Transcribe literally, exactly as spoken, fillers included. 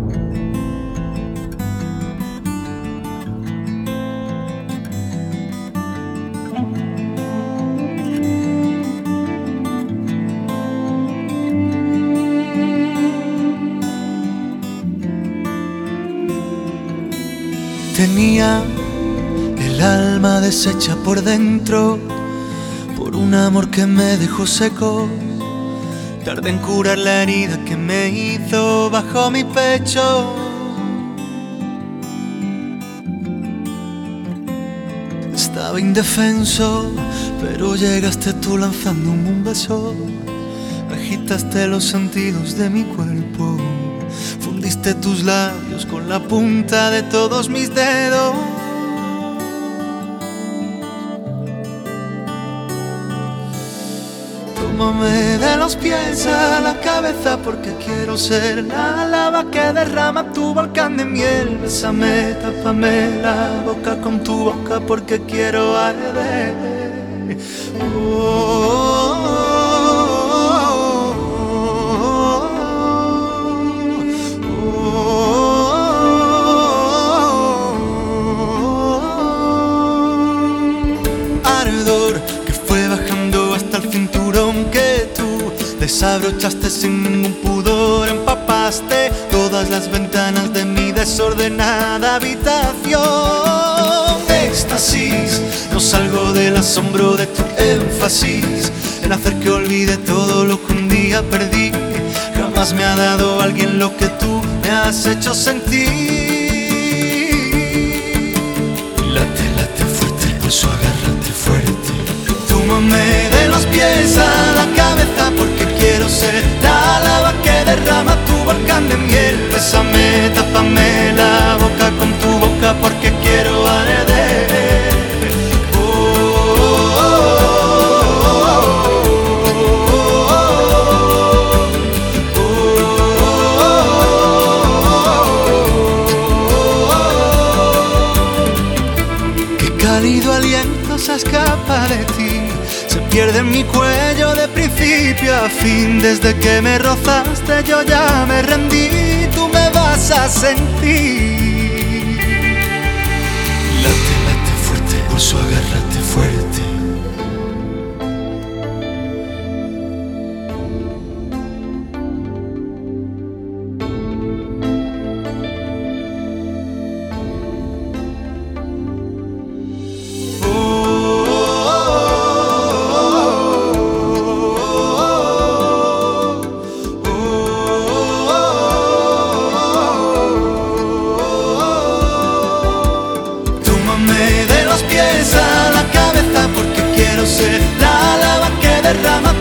Tenía el alma deshecha por dentro por un amor que me dejó seco. Tardé en curar la herida que me hizo bajo mi pecho. Estaba indefenso, pero llegaste tú lanzándome un beso. Agitaste los sentidos de mi cuerpo. Fundiste tus labios con la punta de todos mis dedos. Tómame de los pies a la cabeza porque quiero ser la lava que derrama tu volcán de miel. Bésame, tápame la boca con tu boca porque quiero arder. Oh, desabrochaste sin ningún pudor, empapaste todas las ventanas de mi desordenada habitación. Éxtasis, no salgo del asombro de tu énfasis en hacer que olvide todo lo que un día perdí. Jamás me ha dado alguien lo que tú me has hecho sentir. Late, late fuerte, por eso agárrate fuerte. Tómame de los pies a la cabeza porque quiero ser la lava que derrama tu volcán de miel. Bésame, tápame la boca con tu boca porque quiero arder. Oh, oh, oh, oh. Qué cálido aliento se escapa de ti. Se pierde en mi cuello de principio a fin. Desde que me rozaste yo ya me rendí. Tú me vas a sentir. Late, late fuerte, por eso agárrate fuerte. De los pies a la cabeza porque quiero ser la lava que derrama